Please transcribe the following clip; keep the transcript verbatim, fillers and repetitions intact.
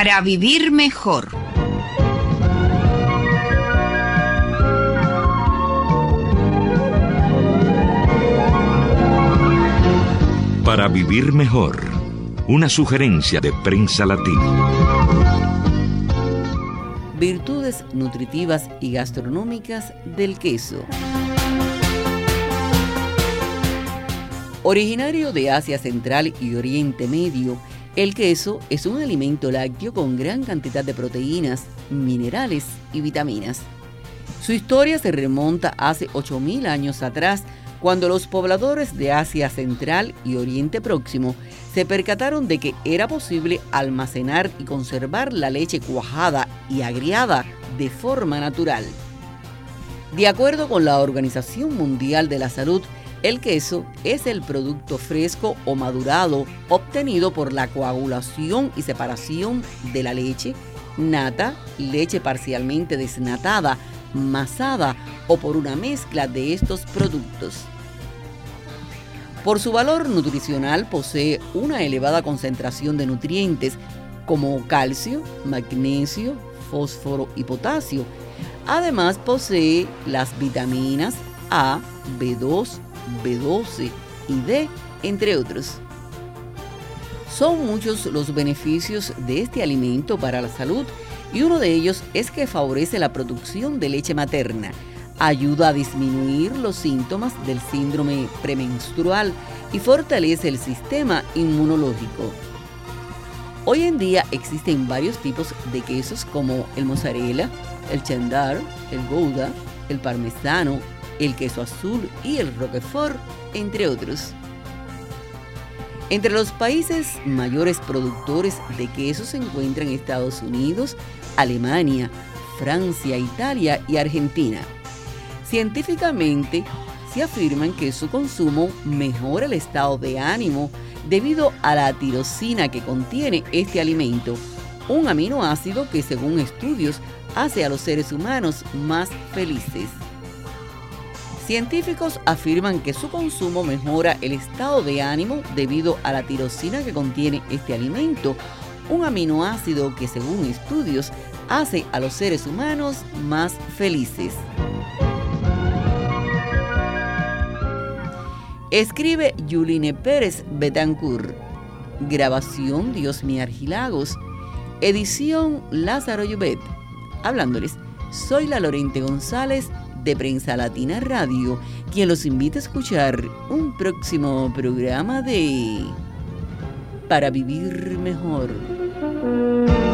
Para vivir mejor. Para vivir mejor. Una sugerencia de Prensa Latina. Virtudes nutritivas y gastronómicas del queso. Originario de Asia Central y Oriente Medio, el queso es un alimento lácteo con gran cantidad de proteínas, minerales y vitaminas. Su historia se remonta hace ocho mil años atrás, cuando los pobladores de Asia Central y Oriente Próximo se percataron de que era posible almacenar y conservar la leche cuajada y agriada de forma natural. De acuerdo con la Organización Mundial de la Salud, el queso es el producto fresco o madurado obtenido por la coagulación y separación de la leche, nata, leche parcialmente desnatada, masada o por una mezcla de estos productos. Por su valor nutricional posee una elevada concentración de nutrientes como calcio, magnesio, fósforo y potasio. Además posee las vitaminas A, B dos, B doce y D, entre otros. Son muchos los beneficios de este alimento para la salud y uno de ellos es que favorece la producción de leche materna, ayuda a disminuir los síntomas del síndrome premenstrual y fortalece el sistema inmunológico. Hoy en día existen varios tipos de quesos como el mozzarella, el cheddar, el gouda, el parmesano, el queso azul y el roquefort, entre otros. Entre los países mayores productores de queso se encuentran Estados Unidos, Alemania, Francia, Italia y Argentina. Científicamente, se afirman que su consumo mejora el estado de ánimo debido a la tirosina que contiene este alimento, un aminoácido que según estudios hace a los seres humanos más felices. Científicos afirman que su consumo mejora el estado de ánimo debido a la tirosina que contiene este alimento, un aminoácido que según estudios hace a los seres humanos más felices. Escribe Yuline Pérez Betancourt. Grabación Diosmi Argilagos. Edición Lázaro Llobet. Hablándoles, soy la Lorente González de Prensa Latina Radio, quien los invita a escuchar un próximo programa de Para Vivir Mejor.